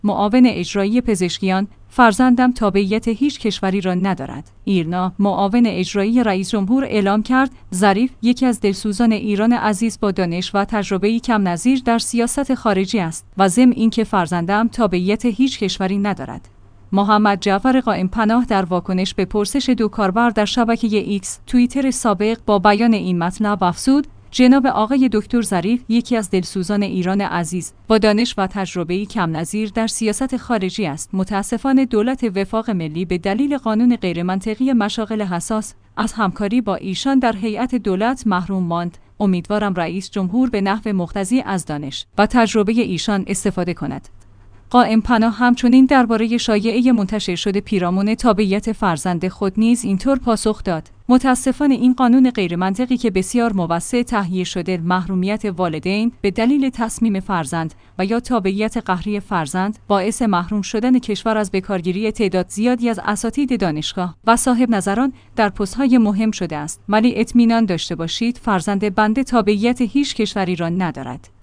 معاون اجرایی پزشکیان: فرزندم تابعیت هیچ کشوری را ندارد. ایرنا، معاون اجرایی رئیس جمهور اعلام کرد ظریف یکی از دلسوزان ایران عزیز با دانش و تجربه‌ای کم نظیر در سیاست خارجی است و ضمن اینکه فرزندم تابعیت هیچ کشوری ندارد. محمد جعفر قائم پناه در واکنش به پرسش دو کاربر در شبکه ایکس توییتر سابق با بیان این مطلب افزود: جناب آقای دکتر ظریف یکی از دلسوزان ایران عزیز با دانش و تجربه‌ای کم نظیر در سیاست خارجی است. متاسفانه دولت وفاق ملی به دلیل قانون غیرمنطقی مشاغل حساس از همکاری با ایشان در هیئت دولت محروم ماند. امیدوارم رئیس جمهور به نحو مقتضی از دانش و تجربه ایشان استفاده کند. قائم پناه همچنین درباره شایعه منتشر شده پیرامون تابعیت فرزند خود نیز اینطور پاسخ داد: متاسفانه این قانون غیرمنطقی که بسیار موسع تهیه شده محرومیت والدین به دلیل تصمیم فرزند و یا تابعیت قهری فرزند باعث محروم شدن کشور از بکارگیری تعداد زیادی از اساتید دانشگاه و صاحب نظران در پست‌های مهم شده است. ولی اطمینان داشته باشید فرزند بنده تابعیت هیچ کشوری را ندارد.